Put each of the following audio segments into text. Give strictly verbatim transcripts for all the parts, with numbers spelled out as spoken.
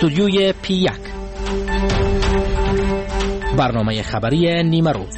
استودیوی پی یک، برنامه خبری نیمه روز.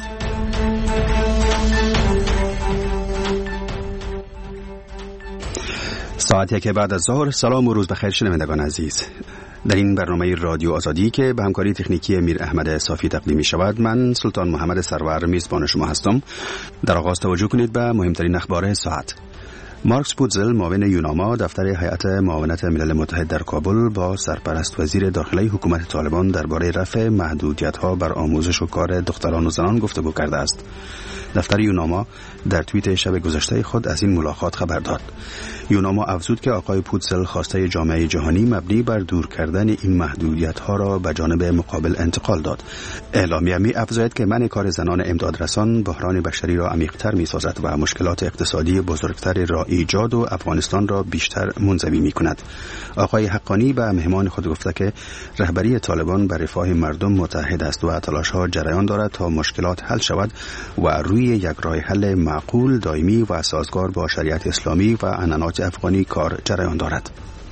ساعت یک بعد از ظهر. سلام و روز بخیر شنوندگان عزیز. در این برنامه رادیو آزادی که به همکاری تکنیکی میر احمد صافی تقدیم می شود، من سلطان محمد سرور میزبان شما هستم. در آغاز توجه کنید به مهمترین اخبار ساعت. مارکس پوتزل، معاون یوناما دفتر هیئت معاونت ملل متحد در کابل، با سرپرست وزیر داخلی حکومت طالبان درباره رفع محدودیت‌ها بر آموزش و کار دختران و زنان گفتگو کرده است. دفتر یوناما در توییت شب گذشته خود از این ملاقات خبر داد. یوناما افزود که آقای پوتزل خواسته جامعه جهانی مبنی بر دور کردن این محدودیت‌ها را به جانب مقابل انتقال داد. اعلامیه می افزاید که منع کار زنان امدادرسان بحران بشری را عمیق‌تر می‌سازد و مشکلات اقتصادی بزرگتری را ایجاد و افغانستان را بیشتر منزوی می‌کند. آقای حقانی به مهمان خود گفته که رهبری طالبان بر رفاه مردم متحد است و تلاش‌ها جریان دارد تا مشکلات حل شود و روی یک راه حل معقول، دائمی و سازگار با شریعت اسلامی و عنعنات افغانی کار جریان دارد.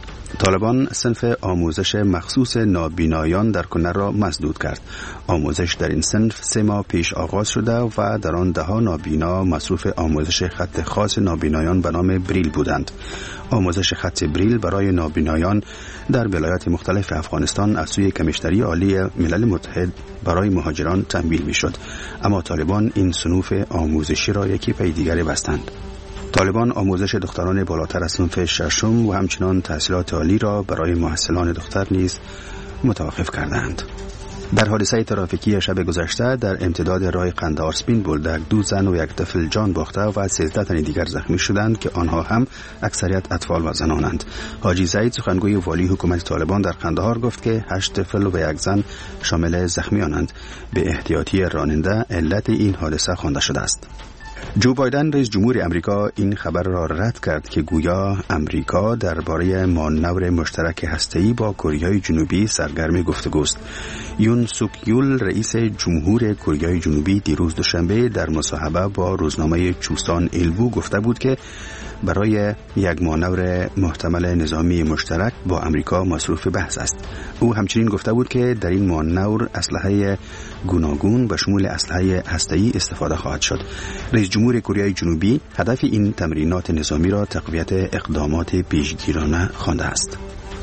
طالبان صنف آموزش مخصوص نابینایان در کنر را مسدود کرد. آموزش در این صنف سه ماه پیش آغاز شده و در آن ده ها نابینا مصروف آموزش خط خاص نابینایان به نام بریل بودند. آموزش خط بریل برای نابینایان در ولایات مختلف افغانستان از سوی کمیشنری عالی ملل متحد برای مهاجران تمویل می‌شد، اما طالبان این صنوف آموزشی را یکی پی دیگری بستند. طالبان آموزش دختران بالاتر از صنف ششم و همچنان تحصیلات عالی را برای محصلان دختر نیز متوقف کردند. در حادثه ترافیکی شب گذشته در امتداد راه قندهار سپین بولدک دو زن و یک طفل جان باخته و سیزده تن دیگر زخمی شدند که آنها هم اکثریت اطفال و زنانند. حاجی زید، سخنگوی والی حکومت طالبان در قندهار، گفت که هشت طفل و یک زن شامل زخمیانند. به احتیاطی راننده علت این حادثه خوانده شده است. جو بایدن، رئیس جمهور امریکا، این خبر را رد کرد که گویا امریکا درباره مانور مشترک هسته‌ای با کره جنوبی سرگرم گفتگوست. یون سوک یول، رئیس جمهور کره جنوبی، دیروز دوشنبه در مصاحبه با روزنامه چوسان ایلبو گفته بود که برای یک مانور محتمل نظامی مشترک با امریکا مصروف بحث است. او همچنین گفته بود که در این مانور اسلحه گوناگون به شمول اسلحه هسته‌ای استفاده خواهد شد. رئیس جمهور کره جنوبی هدف این تمرینات نظامی را تقویت اقدامات پیشگیرانه خوانده است.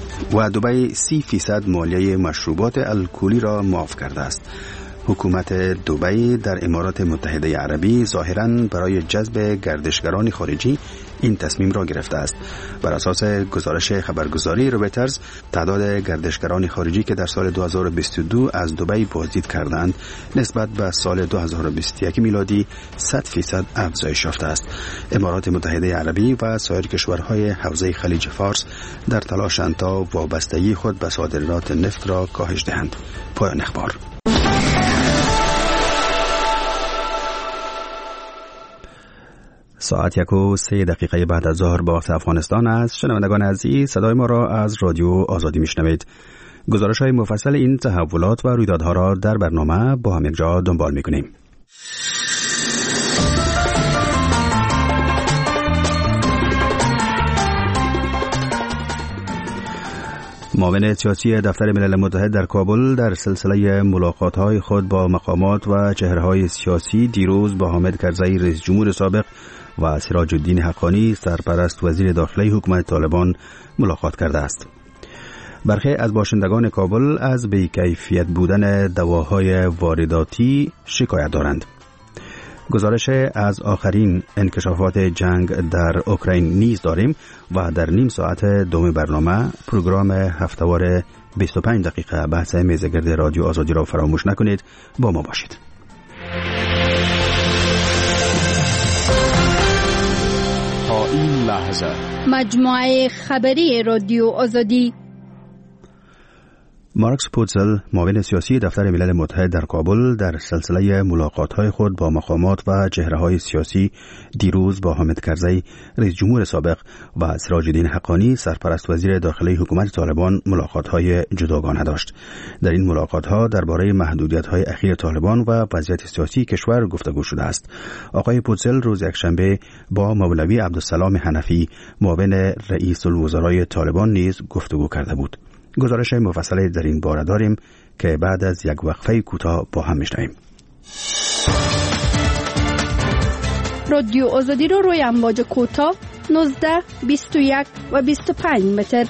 و دبی سی فیصد مالیه مشروبات الکلی را معاف کرده است. حکومت دبی در امارات متحده عربی ظاهراً برای جذب گردشگران خارجی این تصمیم را گرفته است. بر اساس گزارش خبرگزاری رویترز، تعداد گردشگران خارجی که در سال دو هزار و بیست و دو از دبی بازدید کردند نسبت به سال دو هزار و بیست و یک میلادی صد فیصد افزایش یافته است. امارات متحده عربی و سایر کشورهای حوزه خلیج فارس در تلاشند تا وابستگی خود به صادرات نفت را کاهش دهند. پایان اخبار. ساعت یک و سه دقیقه بعد از ظهر با وقت افغانستان است. شنوندگان عزیز، صدای ما را از رادیو آزادی میشنوید. گزارش های مفصل این تحولات و رویدادها را در برنامه با هم یک جا دنبال میکنیم. معاون سیاسی دفتر ملل متحد در کابل در سلسله ملاقات‌های خود با مقامات و چهره‌های سیاسی دیروز با حامد کرزی، رئیس جمهور سابق، و سراج الدین حقانی، سرپرست وزیر داخلی حکومت طالبان، ملاقات کرده است. برخی از باشندگان کابل از بی‌کیفیت بودن دواهای وارداتی شکایت دارند. گزارش از آخرین انکشافات جنگ در اوکراین نیز داریم و در نیم ساعت دوم برنامه پروگرام هفته‌وار بیست و پنج دقیقه بحث میزگرد رادیو آزادی را فراموش نکنید. با ما باشید. تا این لحظه مجموعه خبری رادیو آزادی. مارکس پوتزل، معاون سیاسی دفتر ملل متحد در کابل، در سلسله ملاقات‌های خود با مقامات و چهره‌های سیاسی دیروز با حامد کرزی، رئیس جمهور سابق، و سراج الدین حقانی، سرپرست وزیر داخلی حکومت طالبان، ملاقات‌های جداگانه داشت. در این ملاقات‌ها درباره محدودیت‌های اخیر طالبان و وضعیت سیاسی کشور گفتگو شده است. آقای پوتزل روز یکشنبه با مولوی عبدالسلام حنفی، معاون رئیس الوزرای طالبان نیز گفتگو کرده بود. گزارش مفصلی در این باره داریم که بعد از یک وقفه کوتاه با هم میشنویم. رادیو آزادی رو روی امواج کوتاه نوزده، بیست و یک و بیست و پنج متر.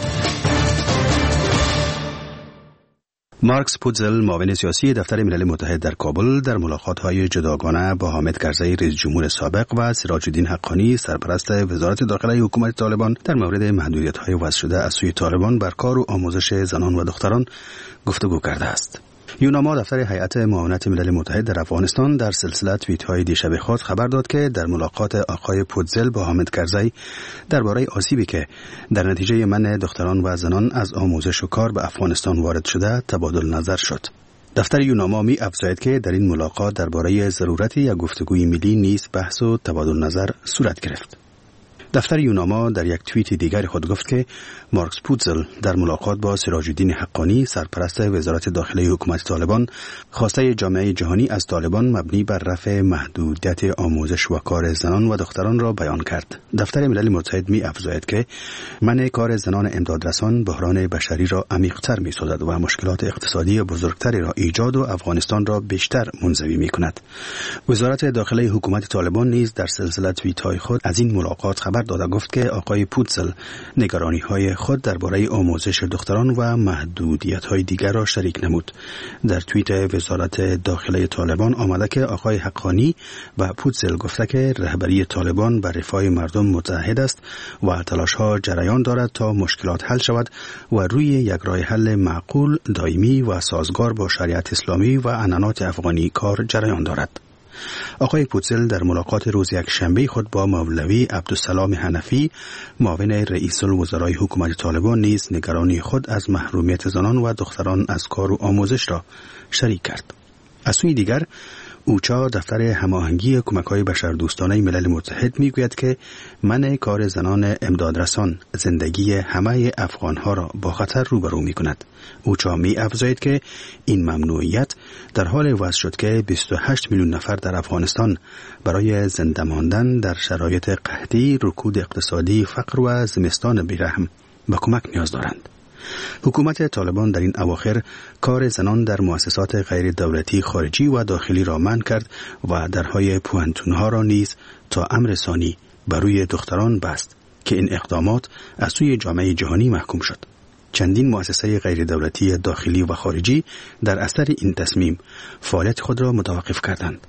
مارکس پوتزل، معاون سیاسی دفتر ملل متحد در کابل، در ملاقات‌های جداگانه با حامد کرزی رئیس جمهور سابق و سراج الدین حقانی سرپرست وزارت داخله حکومت طالبان در مورد محدودیت‌های وضع شده از سوی طالبان بر کار و آموزش زنان و دختران گفتگو کرده است. یوناما، دفتر هیئت معاونت ملل متحد در افغانستان، در سلسله توییت‌های دیشب خود خبر داد که در ملاقات آقای پوتزل با حامد کرزی درباره آسیبی که در نتیجه منع دختران و زنان از آموزش و کار به افغانستان وارد شده تبادل نظر شد. دفتر یوناما می افزاید که در این ملاقات درباره ضرورت یک گفتگوی ملی نیز بحث و تبادل نظر صورت گرفت. دفتر یوناما در یک توییت دیگر خود گفت که مارکس پوتزل در ملاقات با سراج الدین حقانی سرپرست وزارت داخله حکومت طالبان خواسته جامعه جهانی از طالبان مبنی بر رفع محدودیت آموزش و کار زنان و دختران را بیان کرد. دفتر ملل متحد می افزاید که منع کار زنان امدادرسان بحران بشری را عمیق‌تر می سازد و مشکلات اقتصادی بزرگتری را ایجاد و افغانستان را بیشتر منزوی می کند. وزارت داخله حکومت طالبان نیز در سلسله توییت‌های خود از این ملاقات خبر داده گفت که آقای پوتزل نگرانی‌های خود درباره آموزش دختران و محدودیت‌های دیگر را شریک نمود. در توییت وزارت داخله طالبان آمده که آقای حقانی و پوتزل گفته که رهبری طالبان بر رفاه مردم متعهد است و تلاش‌ها جریان دارد تا مشکلات حل شود و روی یک راه حل معقول، دائمی و سازگار با شریعت اسلامی و عنعنات افغانی کار جریان دارد. آقای پوتزل در ملاقات روز یک شنبه خود با مولوی عبدالسلام حنفی، معاون رئیس الوزرای حکومت طالبان، نیز نگرانی خود از محرومیت زنان و دختران از کار و آموزش را شریک کرد. از سوی دیگر، اوچا، دفتر هماهنگی کمک‌های بشردوستانه ملل متحد، میگوید که منع کار زنان امدادرسان زندگی همه افغان‌ها را با خطر روبرو می‌کند. اوچا می افزاید که این ممنوعیت در حال وضع شد که بیست و هشت میلیون نفر در افغانستان برای زنده ماندن در شرایط قحطی، رکود اقتصادی، فقر و زمستان بیرحم به کمک نیاز دارند. حکومت طالبان در این اواخر کار زنان در مؤسسات غیر دولتی خارجی و داخلی را منع کرد و درهای پوهنتون‌ها را نیز تا امر ثانی بر روی دختران بست که این اقدامات از سوی جامعه جهانی محکوم شد. چندین مؤسسه غیر دولتی داخلی و خارجی در اثر این تصمیم فعالیت خود را متوقف کردند.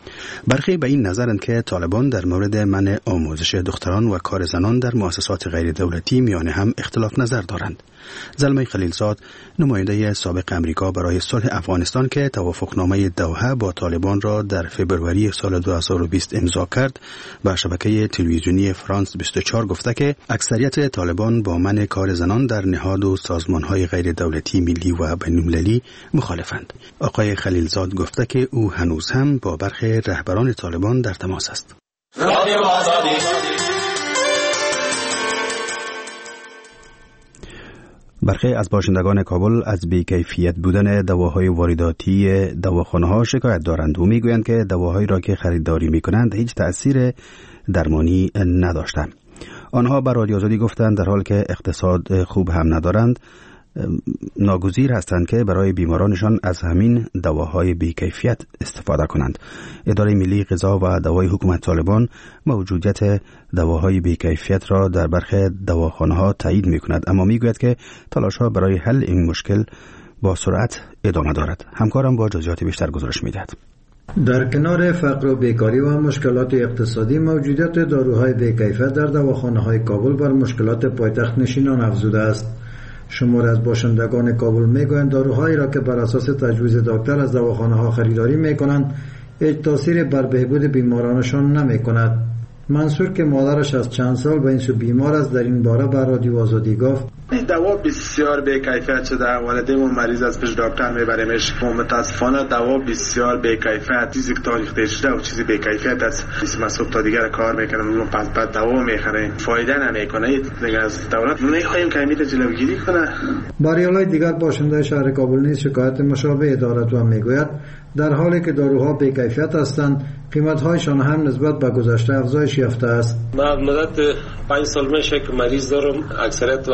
برخی به این نظرند که طالبان در مورد منع آموزش دختران و کار زنان در مؤسسات غیر دولتی میان هم اختلاف نظر دارند. زلمه خلیلزاد، نماینده سابق امریکا برای صلح افغانستان که توافقنامه دوحه با طالبان را در فوریه سال دو هزار و بیست امضا کرد، به شبکه تلویزیونی فرانس بیست و چهار گفته که اکثریت طالبان با منع کار زنان در نهاد و سازمان‌های غیر دولتی ملی و بین‌المللی مخالفند. آقای خلیلزاد گفته که او هنوز هم با برخی رهبران طالبان در تماس است. رادیو آزادی. برخی از باشندگان کابل از بی‌کیفیت بودن دواهای وارداتی دواخانه‌ها شکایت دارند و میگویند که دواهایی را که خریداری می‌کنند هیچ تأثیر درمانی نداشته. آنها بر رادیو آزادی گفتند در حالی که اقتصاد خوب هم ندارند، ناگزیر هستند که برای بیمارانشان از همین دواهای بی‌کیفیت استفاده کنند. اداره ملی غذا و دوای حکومت طالبان موجودیت دواهای بی‌کیفیت را در برخی دواخانه‌ها تایید می‌کند، اما می‌گوید که تلاش‌ها برای حل این مشکل با سرعت ادامه دارد. همکارم با جزئیات بیشتر گزارش می‌دهد. در کنار فقر و بیکاری و مشکلات اقتصادی، موجودیت داروهای بی‌کیفیت در دواخانه‌های کابل بر مشکلات پایتخت نشینان افزوده است. شمار از باشندگان کابل میگویند داروهایی را که بر اساس تجویز دکتر از دواخانه‌ها خریداری میکنند هیچ تأثیری بر بهبود بیمارانشان نمیکند. منصور که مادرش از چند سال به این سو بیمار است در این باره بر رادیو آزادی گفت دوا بسیار بی‌کیفیت شده. والدین مریض از پیش دکتر میبریمش. متاسفانه دوا بسیار بی‌کیفیت، چیزی که تاریخ شده و چیزی بی‌کیفیت است. اسم صبح تا دیگر کار میکنم، ما پس بعد دوا میخریم، فایده نمیکنه. دیگه از دولت میخوایم که امید جلوگیری کنه. بریالای دیگر باشنده شهر کابل نیز شکایت مشابه دارد و میگوید در حالی که داروها بی‌کیفیت هستند، قیمت‌هایشان هم نسبت به گذشته افزایش یافته است. من مدت پنج سال میشه که مریض دارم. اکثریت وقتا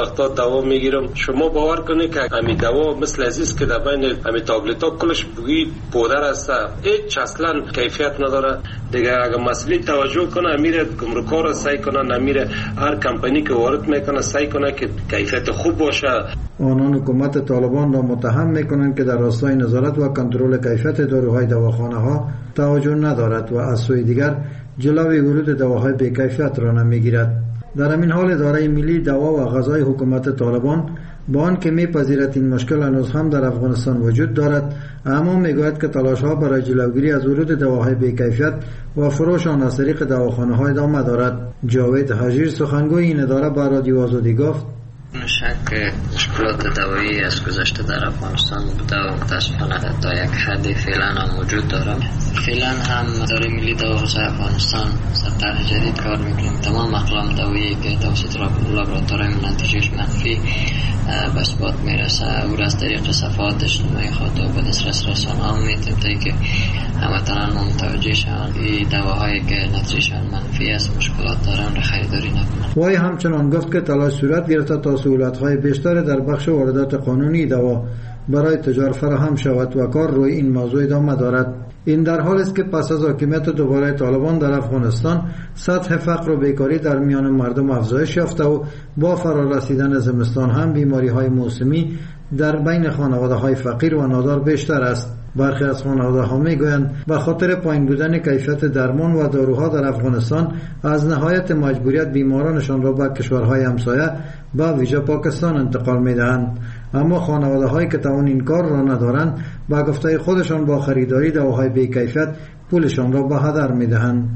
دوا میگیرم. شما باور کنید که همین دوا مثل عزیز که در بین همین تابلت ها کلش بوی پودر است، هیچ اصلا کیفیت نداره دیگه. اگر مسئله توجه کنه میره گمرک‌ها را سعی کنه، نمیره هر کمپانی که وارد میکنه سعی کنه که کیفیت خوب باشه. آنان حکومت طالبان را متهم میکنند که در راستای نظارت و کنترل کیفیت داروهای دواخانه ها توجه ندارد و از سوی دیگر جلوی ورود دواهای بی‌کیفیت را نمیگیرد. در همین حال اداره ملی دوا و غذای حکومت طالبان با آنکه میپذیرد این مشکل هنوز هم در افغانستان وجود دارد، اما میگوید که تلاش‌ها برای جلوگیری از ورود دواهای بی‌کیفیت و فروش آن از طریق دواخانه‌ها ادامه دارد. جاوید حجیر سخنگوی این اداره به رادیو آزادی گفت: شک مشکلات دوایی از گذشته در افغانستان بوده و متاسفانه تا یک حدی فعلا هم وجود دارد. فعلا هم اداره ملی دوا و غذای افغانستان سر طرح جدید کار میکنیم. تمام اقلام دوایی که توسط لابراتوارهای نتیجهش منفی به اثبات میرسه او را از طریق صفحات اجتماعی خود و به دسترس رسانه‌ها میتیم تا که هموطنان متوجه شوند این دواهایی که نتیجهشان منفی است مشکلات دارن را خریداری نکنند. وی همچنان گفت که تلاش صورت گرفته تا سهولت‌های بیشتر در بخش واردات قانونی دوا برای تجار فراهم شود و کار روی این موضوع ادامه دارد. این در حال است که پس از حاکمیت دوباره طالبان در افغانستان سطح فقر و بیکاری در میان مردم افزایش یافته و با فرارسیدن زمستان هم بیماری‌های موسمی در بین خانواده‌های فقیر و نادار بیشتر است. برخی از خانواده‌ها میگویند به خاطر پایین بودن کیفیت درمان و داروها در افغانستان از نهایت مجبوریت بیمارانشان را به کشورهای همسایه به ویژه پاکستان انتقال میدهند. اما خانواده‌هایی که توان این کار را ندارند به گفته خودشان با خریداری دواهای بی‌کیفیت پولشان را به هدر میدهند.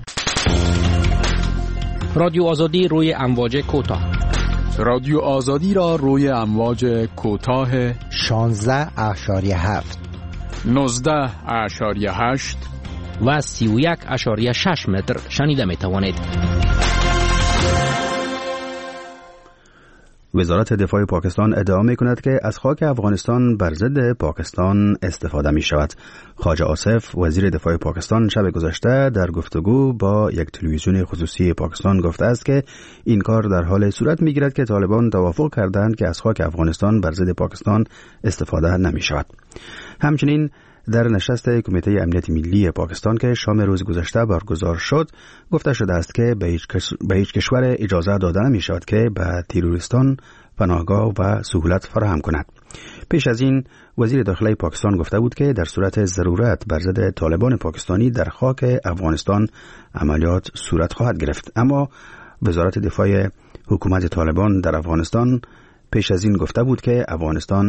رادیو آزادی روی امواج کوتاه. رادیو آزادی را روی امواج کوتاه شانزده اشاریه هفت، نوزده اشاریه هشت و سی و یک اشاریه شش متر شنیده می توانید. وزارت دفاع پاکستان ادعا می کند که از خاک افغانستان بر ضد پاکستان استفاده می شود. خواجه آصف وزیر دفاع پاکستان شب گذشته در گفتگو با یک تلویزیون خصوصی پاکستان گفته است که این کار در حال صورت می گیرد که طالبان توافق کردند که از خاک افغانستان بر ضد پاکستان استفاده نمی شود. همچنین در نشست کمیته امنیت ملی پاکستان که شام روز گذشته برگزار شد گفته شده است که به هیچ, کش... به هیچ کشور اجازه داده نمی شود که به تروریستان پناهگاه و سهولت فراهم کند. پیش از این وزیر داخلی پاکستان گفته بود که در صورت ضرورت بر ضد طالبان پاکستانی در خاک افغانستان عملیات صورت خواهد گرفت. اما وزارت دفاع حکومت طالبان در افغانستان پیش از این گفته بود که افغانستان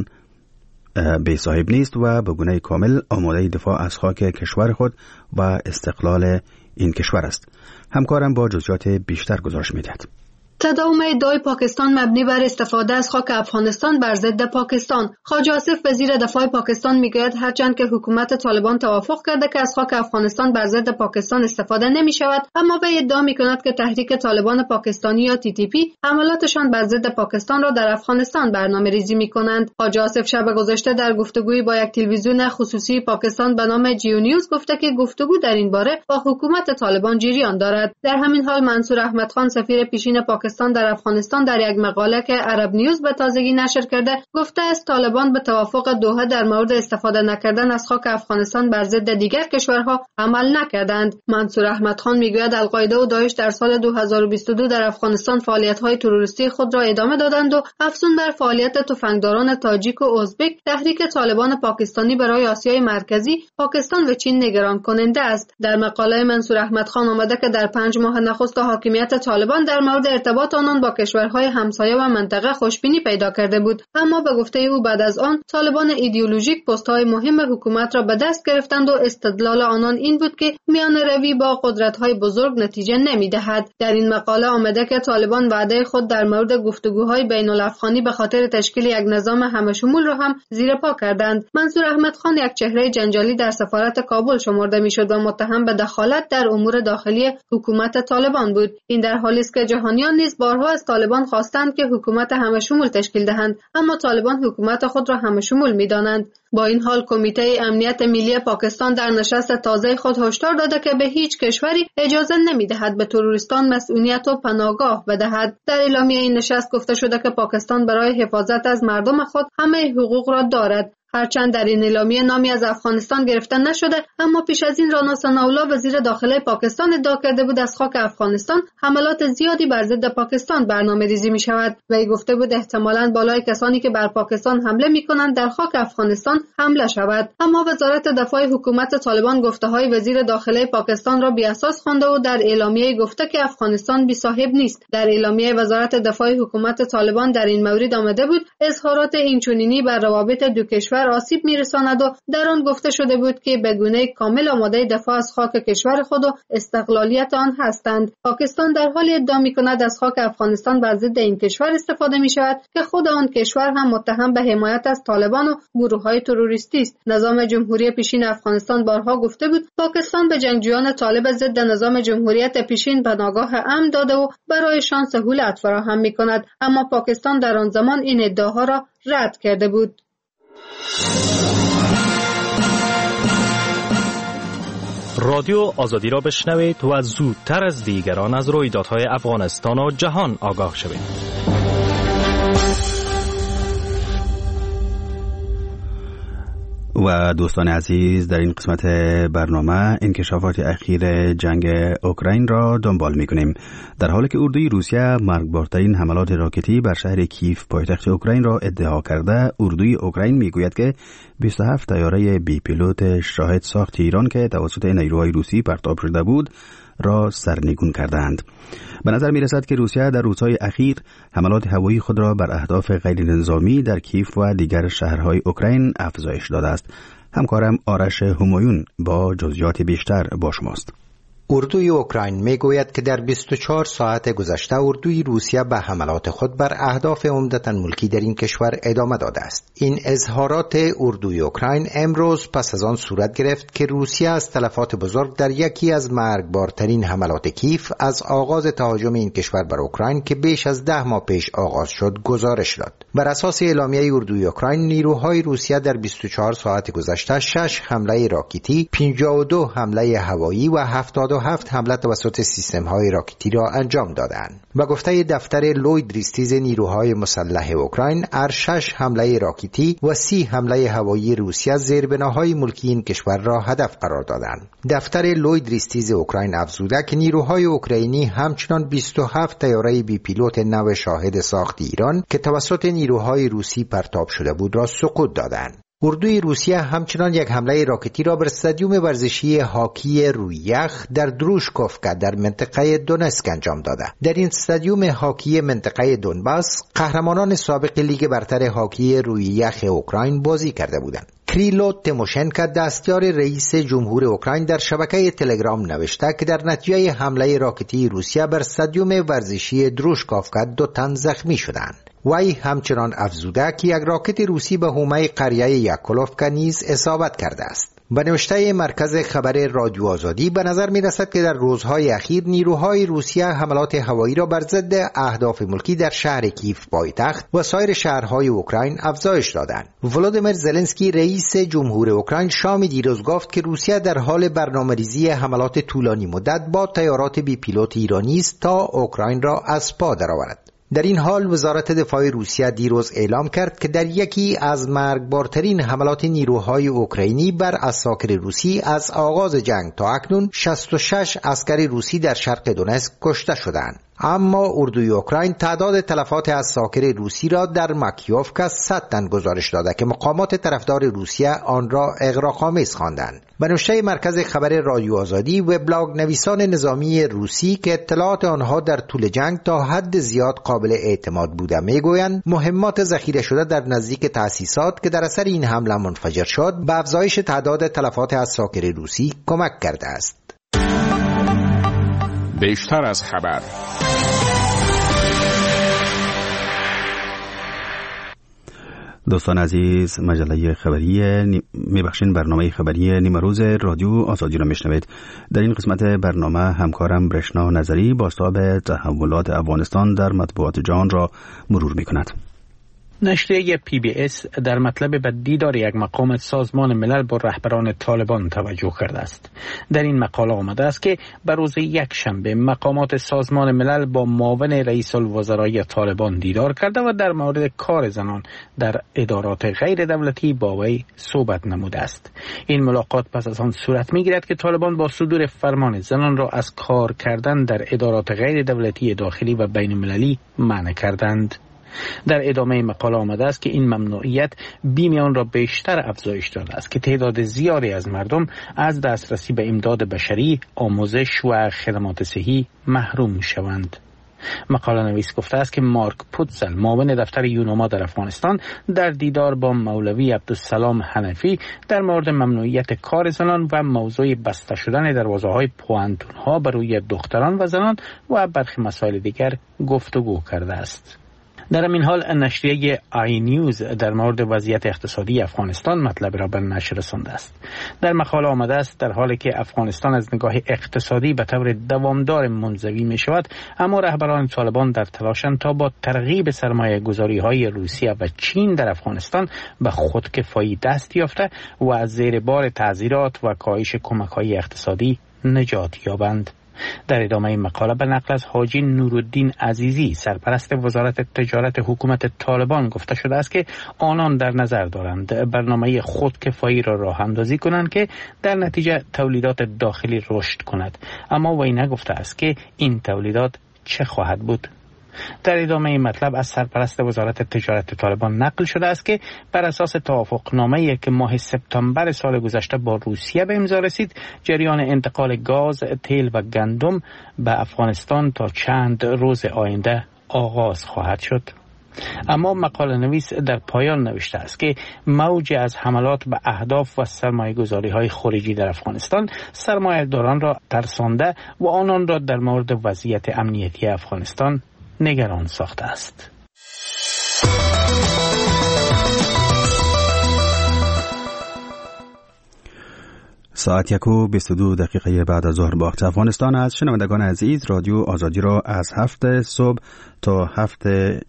بی صاحب نیست و به گونه کامل آماده دفاع از خاک کشور خود و استقلال این کشور است. همکارم با جزئیات بیشتر گزارش می‌دهد. تداوم ادعای پاکستان مبنی بر استفاده از خاک افغانستان بر ضد پاکستان. خواجه آصف وزیر دفاع پاکستان میگوید هرچند که حکومت طالبان توافق کرده که از خاک افغانستان بر ضد پاکستان استفاده نمی شود، اما وی ادعا می کند که تحریک طالبان پاکستانی یا تی تی پی حملاتشان بر ضد پاکستان را در افغانستان برنامه ریزی می کنند. خواجه آصف شب گذشته در گفتگویی با یک تلویزیون خصوصی پاکستان به نام جیو نیوز گفته که گفتگو در این باره با حکومت طالبان جریان دارد. در همین حال منصور احمد خان سفیر پیشین پاکستان در افغانستان در یک مقاله که عرب نیوز به تازگی نشر کرده گفته است طالبان به توافق دوحه در مورد استفاده نکردن از خاک افغانستان بر ضد دیگر کشورها عمل نکردند. منصور احمد خان میگوید القاعده و داعش در سال دو هزار و بیست و دو در افغانستان فعالیت‌های تروریستی خود را ادامه دادند و افزون بر فعالیت تفنگداران تاجیک و ازبک تحریک طالبان پاکستانی برای آسیای مرکزی، پاکستان و چین نگران کننده است. در مقاله منصور احمد خان آمده که در پنج ماه نخست حاکمیت طالبان در مورد ارتباط آنان با کشورهای همسایه و منطقه خوشبینی پیدا کرده بود، اما به گفته او بعد از آن طالبان ایدئولوژیک پست‌های مهم حکومت را به دست گرفتند و استدلال آنان این بود که میان روی با قدرت‌های بزرگ نتیجه نمی‌دهد. در این مقاله آمده که طالبان وعده خود در مورد گفتگوهای بین‌الافغانی به خاطر تشکیل یک نظام همشمول را هم زیر پا کردند. منصور احمد خان یک چهره جنجالی در سفارت کابل شمرده می‌شد و متهم به دخالت در امور داخلی حکومت طالبان بود. این در حالی است که جهانیان نیز بارها از طالبان خواستند که حکومت همه شمول تشکیل دهند، اما طالبان حکومت خود را همه شمول می‌دانند. با این حال کمیته امنیت ملی پاکستان در نشست تازه خود هشدار داده که به هیچ کشوری اجازه نمی‌دهد به تروریستان مسئولیت و پناهگاه بدهد. در اعلامیه این نشست گفته شده که پاکستان برای حفاظت از مردم خود همه حقوق را دارد. هرچند در این اعلامیه نامی از افغانستان گرفته نشده، اما پیش از این رانا ثناءالله وزیر داخله پاکستان ادعا کرده بود از خاک افغانستان حملات زیادی بر ضد پاکستان برنامه‌ریزی می شود. وی گفته بود احتمالاً بالای کسانی که بر پاکستان حمله می کنند در خاک افغانستان حمله شود. اما وزارت دفاع حکومت طالبان گفته‌های وزیر داخله پاکستان را بی‌اساس خوانده و در اعلامیه گفته که افغانستان بی صاحب نیست. در اعلامیه وزارت دفاع حکومت طالبان در این مورد آمده بود اظهارات اینچنینی بر روابط دو کشور آسیب میرساند و در آن گفته شده بود که به گونه کامل آماده دفاع از خاک کشور خود و استقلالیت آن هستند. پاکستان در حال ادعا می‌کند از خاک افغانستان بر ضد این کشور استفاده می‌شود که خود آن کشور هم متهم به حمایت از طالبان و گروه‌های تروریستی است. نظام جمهوری پیشین افغانستان بارها گفته بود پاکستان به جنگجویان طالب ضد نظام جمهوریت پیشین پناهگاه امن داده و برایشان سهولت فراهم می‌کند، اما پاکستان در آن زمان این ادعاها را رد کرده بود. رادیو آزادی را بشنوید و زودتر از دیگران از رویدادهای افغانستان و جهان آگاه شوید. و دوستان عزیز، در این قسمت برنامه انکشافات اخیر جنگ اوکراین را دنبال می‌کنیم. در حالی که اردوی روسیه مرگبارترین حملات راکتی بر شهر کیف پایتخت اوکراین را ادعا کرده، اردوی اوکراین میگوید که بیست و هفت طیاره بی پیلوت شاهد ساخت ایران که توسط نیروهای روسی پرتاب شده بود را سرنگون کردند. به نظر می رسد که روسیه در روزهای اخیر حملات هوایی خود را بر اهداف غیر نظامی در کیف و دیگر شهرهای اوکراین افزایش داده است. همکارم آرش همایون با جزئیات بیشتر با شماست. اردوی اوکراین میگوید که در بیست و چهار ساعت گذشته اردوی روسیه به حملات خود بر اهداف عمدتاً ملکی در این کشور ادامه داده است. این اظهارات اردوی اوکراین امروز پس از آن صورت گرفت که روسیه از تلفات بزرگ در یکی از مرگبارترین حملات کیف از آغاز تهاجم این کشور بر اوکراین که بیش از ده ماه پیش آغاز شد گزارش داد. بر اساس اعلامیه اردوی اوکراین، نیروهای روسیه در بیست و چهار ساعت گذشته شش حمله راکتی، پنجاه و دو حمله هوایی و هفتاد و هفت حمله توسط سیستم‌های راکتی را انجام دادند. به گفته دفتر لوید ریستیز نیروهای مسلح اوکراین، هر شش حمله راکتی و سی حمله هوایی روسیه زیربناهای ملکی این کشور را هدف قرار دادند. دفتر لوید ریستیز اوکراین افزوده که نیروهای اوکراینی همچنان بیست و هفت طیاره بی پیلوت نو شاهد ساخت ایران که توسط نیروهای روسی پرتاب شده بود را سقوط دادند. اردوی روسیه همچنان یک حمله راکتی را بر استادیوم ورزشی هاکی روی یخ در دروشکوفکا در منطقه دونسک انجام داده. در این استادیوم هاکی منطقه دونباس قهرمانان سابق لیگ برتر هاکی روی یخ اوکراین بازی کرده بودند. کریلو تیموشنکو دستیار رئیس جمهور اوکراین در شبکه تلگرام نوشته که در نتیجه حمله راکتی روسیه بر استادیوم ورزشی دروشکوفکا دو تن زخمی شدند. وی همچنان افزوده که یک راکت روسی به حومه قریه یاکولوفکا نیز اصابت کرده است. به نوشته مرکز خبر رادیو آزادی به نظر می رسد که در روزهای اخیر نیروهای روسیه حملات هوایی را بر ضد اهداف ملکی در شهر کیف پایتخت و سایر شهرهای اوکراین افزایش دادند. ولودیمیر زلنسکی رئیس جمهور اوکراین شام دیروز گفت که روسیه در حال برنامه‌ریزی حملات طولانی مدت با طیارات بی پیلوت ایرانی است تا اوکراین را از پا درآورد. در این حال وزارت دفاع روسیه دیروز اعلام کرد که در یکی از مرگبارترین حملات نیروهای اوکراینی بر عساکر روسی از آغاز جنگ تا اکنون شصت و شش عسکر روسی در شرق دونسک کشته شدند. اما اردوی اوکراین تعداد تلفات عساکر روسی را در ماکیوفکا صد تن گزارش داده که مقامات طرفدار روسیه آن را اغراق‌آمیز خواندند. به نوشته مرکز خبر رادیو آزادی، وبلاگ نویسان نظامی روسی که اطلاعات آنها در طول جنگ تا حد زیاد قابل اعتماد بوده میگویند مهمات ذخیره شده در نزدیک تأسیسات که در اثر این حمله منفجر شد به افزایش تعداد تلفات عساکر روسی کمک کرده است. بیشتر از خبر. دوستان عزیز، مجله خبری میبخشین برنامه خبری نیمه روز رادیو آزادی را میشنوید. در این قسمت برنامه همکارم رشنا نظری بازتاب تحولات افغانستان در مطبوعات جهان را مرور میکند. نشریه پی بی اس در مطلب به دیدار یک مقام سازمان ملل با رهبران طالبان توجه کرده است. در این مقاله آمده است که به روز یک شنبه مقامات سازمان ملل با معاون رئیس الوزرای طالبان دیدار کرده و در مورد کار زنان در ادارات غیر دولتی با وی صحبت نموده است. این ملاقات پس از آن صورت می‌گیرد که طالبان با صدور فرمان زنان را از کار کردن در ادارات غیر دولتی داخلی و بین المللی منع کردند. در ادامه مقاله آمده است که این ممنوعیت بیم آن را بیشتر افزایش داده است که تعداد زیادی از مردم از دسترسی به امداد بشری، آموزش و خدمات صحی محروم شوند. مقاله نویس گفته است که مارک پوتزل، معاون دفتر یوناما در افغانستان، در دیدار با مولوی عبدالسلام حنفی در مورد ممنوعیت کار زنان و موضوع بسته شدن دروازه‌های پوهنتون‌ها برای دختران و زنان و برخی مسائل دیگر گفتگو کرده است. در این حال نشریه آی نیوز در مورد وضعیت اقتصادی افغانستان مطلب را به نشر رسانده است. در مقاله آمده است در حالی که افغانستان از نگاه اقتصادی به طور دوامدار منزوی می شود، اما رهبران طالبان در تلاشند تا با ترغیب سرمایه گذاری های روسیه و چین در افغانستان به خودکفایی دست یافته و از زیر بار تعزیرات و کاهش کمک های اقتصادی نجات یابند. در ادامه این مقاله به نقل از حاجی نورالدین عزیزی، سرپرست وزارت تجارت حکومت طالبان، گفته شده است که آنان در نظر دارند برنامه خودکفایی را راه اندازی کنند که در نتیجه تولیدات داخلی رشد کند، اما وی نگفته است که این تولیدات چه خواهد بود. در ادامه این مطلب از سرپرست وزارت تجارت طالبان نقل شده است که بر اساس توافقنامه‌ای که ماه سپتامبر سال گذشته با روسیه به امضا رسید، جریان انتقال گاز، تیل و گندم به افغانستان تا چند روز آینده آغاز خواهد شد. اما مقاله نویس در پایان نوشته است که موج از حملات به اهداف و سرمایه گذاری های خارجی در افغانستان سرمایه داران را ترسانده و آنان را در مورد وضعیت امنیتی افغانستان نگران ساخته است. ساعت یک و بیست و دو دقیقه بعد از ظهر با وقت افغانستان است. شنوندگان عزیز، رادیو آزادی را از هفت صبح تا هفت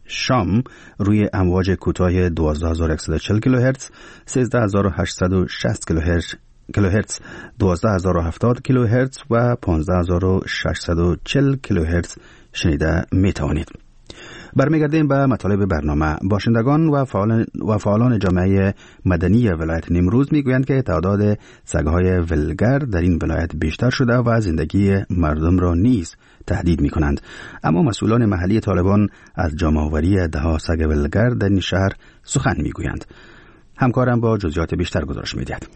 شام روی امواج کوتاه دوازده هزار و صد و چهل کیلوهرتز، سیزده هزار و هشتصد و شصت کیلوهرتز، دوازده هزار و هفتاد کیلوهرتز و پانزده هزار و ششصد و چهل کیلوهرتز شنیده می توانید. برمیگردیم به مطالب برنامه. باشندگان و فعالان, و فعالان جامعه مدنی ولایت نیمروز میگویند که تعداد سگ‌های ولگر در این ولایت بیشتر شده و زندگی مردم را نیز تهدید میکنند. اما مسئولان محلی طالبان از جمع‌آوری ده‌ها سگ ولگر در این شهر سخن میگویند. همکارم با جزئیات بیشتر گزارش میدهد.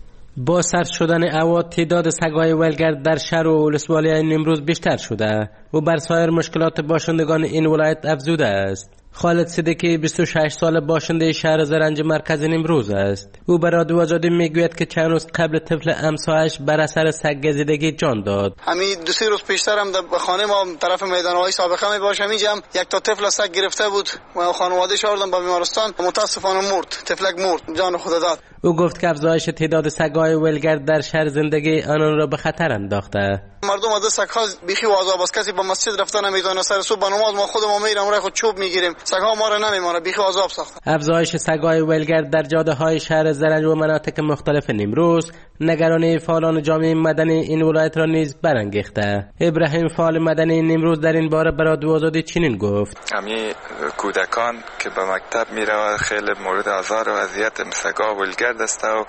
با سرد شدن هوا تعداد سگ‌های ولگر در شهر و ولسوالی نیمروز بیشتر شده و بر سایر مشکلات باشندگان این ولایت افزوده است. خالد صدیقی بیست و شش سال باشنده شهر زرنج مرکز نیمروز است. او به رادیو آزادی میگوید که چند روز قبل طفل همسایه‌اش بر اثر سگ گزیدگی جان داد. همین دو سه روز پیشتر هم در خانه ما طرف میدان‌های سابقه می باشه، همینجا یک تا طفل سگ گرفته بود و خانواده‌اش آوردن به بیمارستان، متاسفانه مرد. طفلک مرد، جان خود داد. او گفت که افزایش تعداد سگ‌های ولگر در شهر زندگی آنان را به خطر انداخته. مردم از سگ‌ها بیخی و عذاب است. کسی به مسجد رفتن نمی‌تونه، سر صبح به نماز ما خودمون میریم راه خود چوب میگیریم، سگ‌ها ما را نمی‌مانه، بیخی عذاب ساخته. افزایش سگ‌های ولگر در جاده‌های شهر زرنج و مناطق مختلف نیمروز نگرانی فعالان جامعه مدنی این ولایت را نیز برانگیخته. ابراهیم، فعال مدنی نیمروز، در این باره به رادیو آزادی چنین گفت: همین کودکان که به مکتب می‌روند خیلی مورد آزار و اذیت سگ‌ها ولگر است و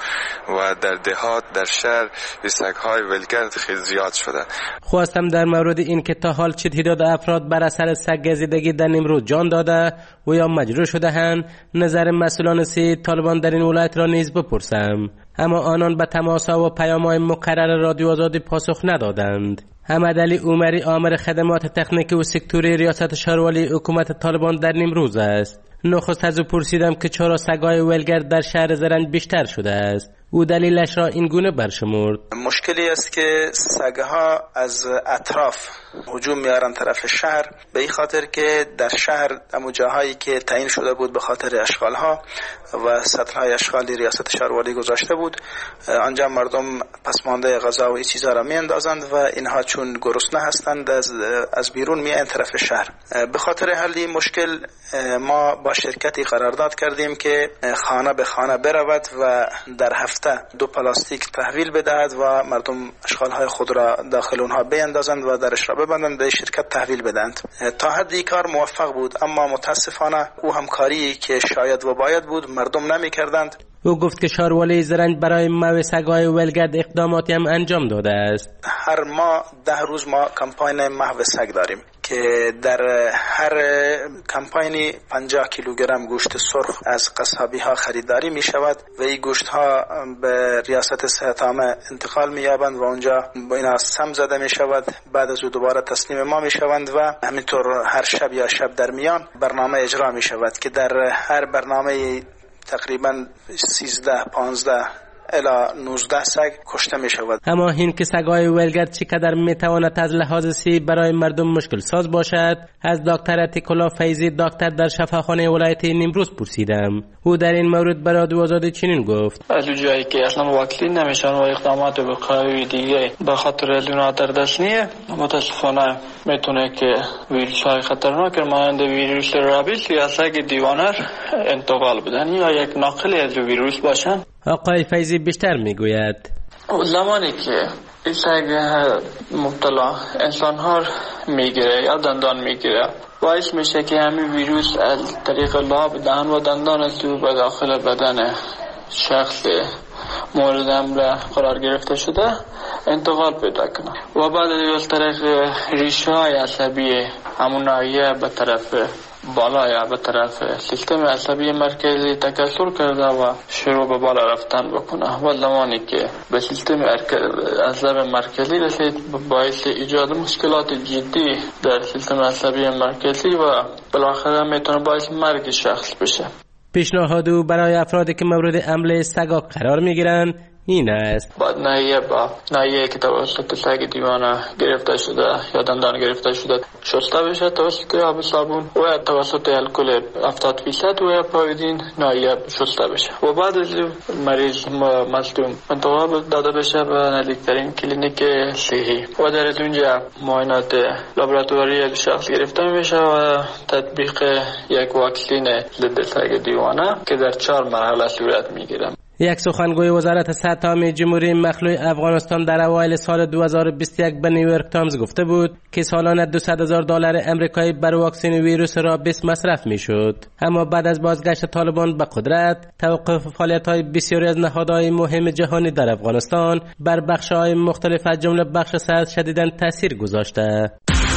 در دهات در شهر سگ‌های ولگر خیلی زیاد شده. خواستم در مورد این که تا حال چه تعداد افراد بر اثر سگ گزیدگی در نیمروز جان داده و یا مجروح شده هستند نظر مسئولان سی طالبان در این ولایت را نیز بپرسم، اما آنان به تماس‌ها و پیام‌های مقرر رادیو آزادی پاسخ ندادند. حمد علی عمری، آمر خدمات تکنیکی و سکتوری ریاست شهرولی حکومت طالبان در نیمروز است. نخست از او پرسیدم که چرا سگ‌های ولگر در شهر زرنج بیشتر شده است. او دلیلش را این گونه برشمرد: مشکلی است که سگها از اطراف هجوم میارن طرف شهر، به این خاطر که در شهر همون جاهایی که تعیین شده بود به خاطر اشغالها و سطل‌های اشغالی ریاست شهرواری گذاشته بود، آنجا مردم پسمانده غذا و این چیزا را میاندازند و اینها چون گرسنه هستند از از بیرون میان طرف شهر. به خاطر حل این مشکل ما با شرکتی قرارداد کردیم که خانه به خانه برود و در هفته دو پلاستیک تحویل بدهد و مردم اشغالهای خود را داخل اونها بیاندازند و درش را ببندند، به شرکت تحویل بدهند. تا حدی کار موفق بود، اما متاسفانه او همکاری که شاید و باید بود مردم نمی کردند. او گفت که شاروالی زرنج برای محو سگ‌های ولگرد اقداماتی هم انجام داده است. هر ماه ده روز ما کمپاین محو سگ داریم که در هر کمپاینی پنجاه کیلوگرم گوشت سرخ از قصابی ها خریداری می شود و این گوشت ها به ریاست صحت عامه انتقال می یابند و اونجا با اینا سم زده می شود. بعد از او دوباره تسلیم ما می شوند و همینطور هر شب یا شب در میان برنامه اجرا می شود که در هر برنامه تقریبا سیزده پانزده الی نوزده سگ کشته می شود. اما این که سگ‌های ولگرد چقدر می تواند از لحاظ صحی برای مردم مشکل ساز باشد، از دکتر عتیق‌الله فیضی دکتر در شفاخانه ولایت نیمروز پرسیدم. او در این مورد برای رادیو آزادی چنین گفت: از جایی که اصلا واکسین نمیشن و اقدامات وقایوی دیگه به خاطر لینا در دست نیه، متاسفانه میتونه که ویروس های خطرناک مانند ویروس رابیس یا سگ دیوانر انتقال بدن یا یک ناقل از ویروس باشن. آقای فیضی بیشتر میگوید: زمانی که این سگ مبتلا انسان ها میگیره یا دندان میگیره، باعث میشه که همین ویروس از طریق لعاب دهان و دندان از تو به داخل بدن شخص مورد حمله قرار گرفته شده انتقال پیدا کنه و بعد از طریق ریشه های عصبی همون ناحیه به طرف بالا یا به طرف سیستم عصبی مرکزی تکثر کرده و شروع به بالا رفتن بکنه و زمانی که به سیستم عصبی مرکزی رسید باعث ایجاد مشکلات جدی در سیستم عصبی مرکزی و بالاخره میتونه باعث مرگ شخص بشه. پیشنهاد او برای افرادی که مورد حمله سگا قرار میگیرند این است: بعد ناحیه با ناحیه که توسط سگ دیوانه گرفته شده یا دندان گرفته شده شسته بشه توسط آب صابون و توسط الکل هفتاد درصد و پایدین ناحیه شسته بشه و بعد از مریض مصدوم انتقال داده بشه به نزدیکترین کلینیک صحی و در اونجا معاینات لابراتواری شخص گرفته میشه و تطبیق یک واکسین ضد سگ دیوانه که در چهار مرحله صورت میگیره. یک سخنگوی وزارت صحت عامه جمهوری مخلوع افغانستان در اوایل سال دو هزار و بیست و یک به نیویورک تایمز گفته بود که سالانه دویست هزار دلار امریکایی بر واکسن ویروس رابیس مصرف میشد. اما بعد از بازگشت طالبان به قدرت، توقف فعالیت‌های بسیاری از نهادهای مهم جهانی در افغانستان بر بخش‌های مختلف از جمله بخش صحت شدیداً تاثیر گذاشته.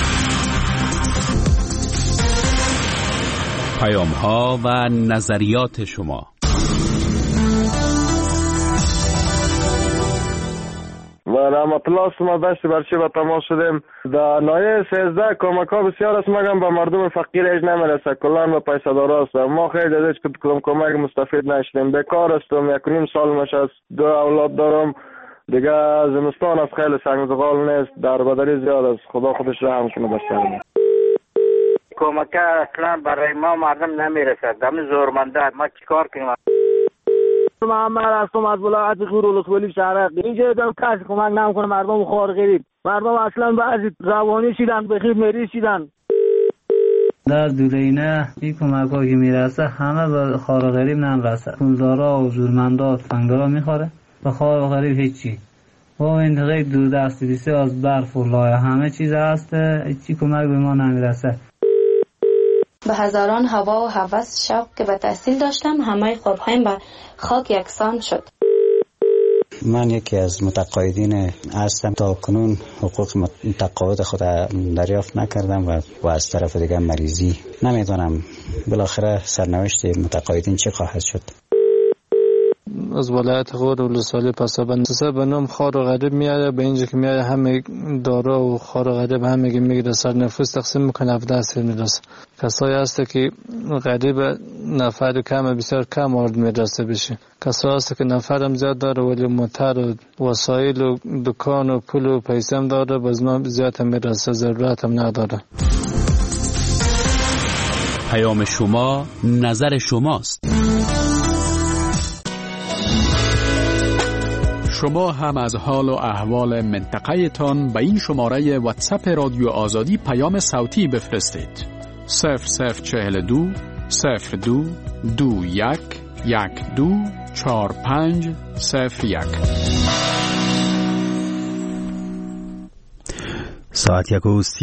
پیام‌ها و نظریات شما. و رحمت الله ما داشتی برچی با تماس شدیم در نایه سیزده کمک ها بسیار است مگم به مردم فقیر ایج نمیرسه کلان و پیسه دار است. ما خیلی از ایج کدوم کمک مستفید نشدیم، بیکار هستم، یک نیم سال نشست، دو اولاد دارم دیگه، زمستان از خیلی سنگزغال نیست، در بدری زیاد است، خدا خودش رحم کنه بر سرم. کمک اصلا برای ما مردم نمیرسه، دم زورمنده ما چیکار کنیم؟ محمد هستم از ولایت غور ولسوالی شهرک. اینجا دم کسی کمک نمیکنه مردم خوار غریب، مردم اصلا بعضی روانی شدن، بخیر مریض شدن. در دورینه این کمک ها که میرسه همه به خوار غریب نمیرسه، پولدارا و زورمندا فنگرا میخوره، به خوار غریب هیچی. و این غیر دور دستی بسیار از برف و لایه همه چیز هست، هیچی کمک به ما نمیرسه. به هزاران هوا و هوس شوق که به تحصیل داشتم همه خوابهایم به خاک یکسان شد. من یکی از متقاعدین هستم، تا کنون حقوق متقاعد خود دریافت نکردم و, و از طرف دیگه مریضی. نمیدونم بالاخره سرنوشت متقاعدین چه خواهد شد. از ولایت خود ولسوالی پسابند سه بنام خار و غریب میاد به اینجا که میاد همه دارا و خار و غریب همه میگیره سر نفوس تقسیم میکنه هفده سر میرسه. کسایی هست که غریب نفر کم بسیار کم وارد میرسه بشه. کسایی هست که نفرم زیاد داره ولی موتر و وسایل و دکان و پول و پیسه هم داره باز ما زیاد هم میرسه ضرورت هم نداره. پیام شما نظر شماست. شما هم از حال و احوال منطقه تان به این شماره واتساپ رادیو آزادی پیام صوتی بفرستید. صفر صفر چهل دو صفر دو دو یک یک دو چهار پنج صفر یک. ساعت یک و